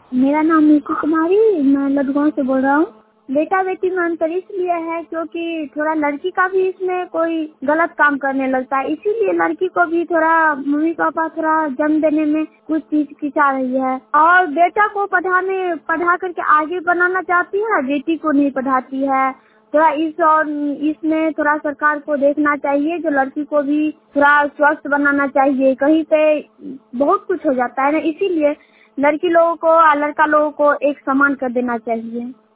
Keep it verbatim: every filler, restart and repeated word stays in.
मेरा नाम नीतू कुमारी, मैं लदगांव से बोल रहा हूँ। बेटा बेटी में अंतर इसलिए है क्योंकि थोड़ा लड़की का भी इसमें कोई गलत काम करने लगता है, इसीलिए लड़की को भी थोड़ा मम्मी पापा थोड़ा जन्म देने में कुछ चीज खिंचा रही है और बेटा को पढ़ाने पढ़ा करके आगे बनाना चाहती है, बेटी को नहीं पढ़ाती है। थोड़ा इस और इसमें थोड़ा सरकार को देखना चाहिए, जो लड़की को भी थोड़ा स्वस्थ बनाना चाहिए। कहीं पे बहुत कुछ हो जाता है ना, इसीलिए लड़की लोगों को और लड़का लोगों को एक समान कर देना चाहिए।